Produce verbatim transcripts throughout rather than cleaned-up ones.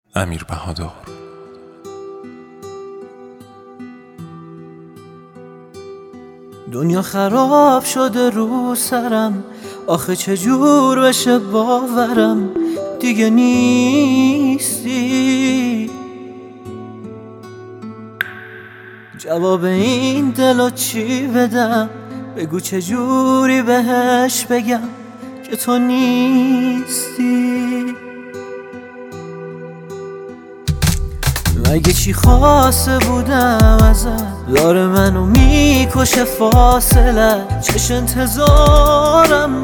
امیر بهادر. دنیا خراب شده رو سرم، آخه چجور بشه باورم دیگه نیستی. جواب این دلو چی بدم؟ بگو چجوری بهش بگم که تو نیستی. مگه چی خواسته بودم ازت؟ داره منو میکشه فاصله، چش انتظارم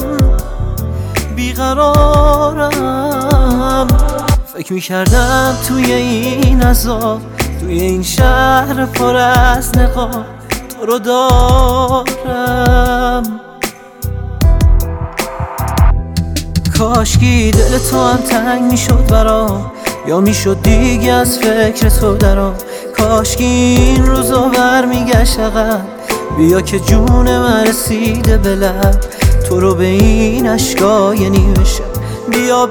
بیقرارم. فکر میکردم توی این عذاب، توی این شهر پر از نقاب تو رو دارم. کاشکی دل تو هم تنگ میشد برام، یا میشد دیگه از فکر تو درام. کاشکی این روزا برمیگشت عقب، بیا که جون من رسیده به لب. تو رو به این اشکای نیمه شب بیا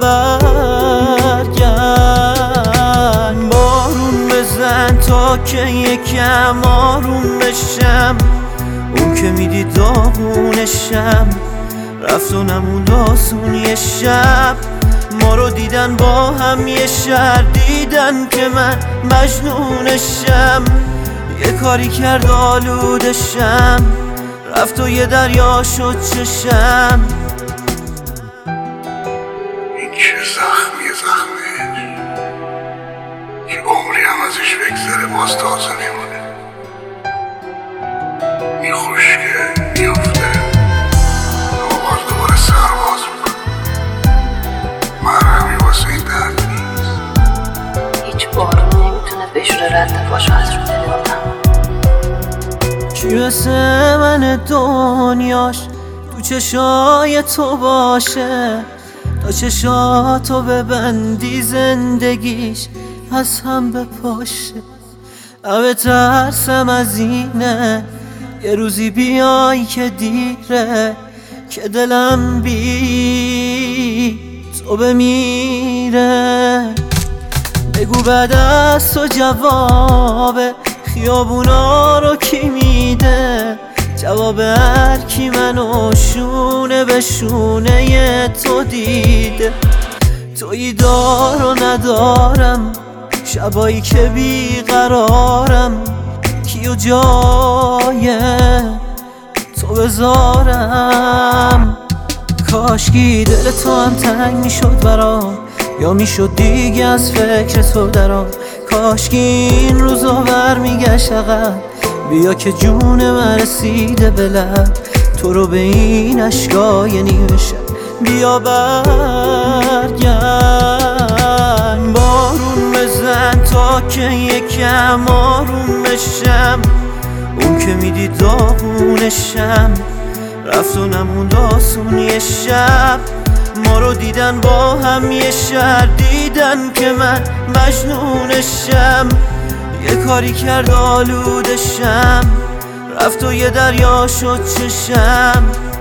برگرد. بارون بزن تا که یکم آروم بشم، اون که میدی داغونشم رفت و نموند آسون یه شب. ما رو دیدن با هم یه شهر، دیدن که من مجنونشم. یه کاری کرد آلودشم، رفت و یه دریا شد چشم. این که زخمی زخمش که عمری هم ازش بگذره باز تازه میمونه. میخوشگه میفته اما باز دوباره سرباز میکنه. مرهمی واسه این درد نیست. هیچ بارون نمیتونه بشوره ردفاشو از رو دل آدم. کی مثل من دنیاش تو چشای تو باشه، تا چشاتو ببندی زندگیش از هم بپاشه. اوه ترسم از اینه یه روزی بیای که دیره، که دلم بی تو بمیره. بگو بعد از تو جواب خیابونا رو کی میده؟ جواب هر کی منو شونه به شونه تو دیده. تویی دار و ندارم، شبایی که بیقرارم، کیو جای تو بذارم. کاشکی دل تو هم تنگ میشد برام، یا میشد دیگه از فکر تو درام. کاشکی این روزا برمیگشت عقب، بیا که جون من رسیده به لب. تو رو به این اشکای نیمه شب بیا برگرد. بارون بزن تا که یکم آروم بشم، اون که میدی داغونشم رفت و نموند آسون یه شب. ما رو دیدن با هم یه شهر، دیدن که من مجنونشم. یه کاری کرد آلودشم، رفت و یه دریا شد چشم.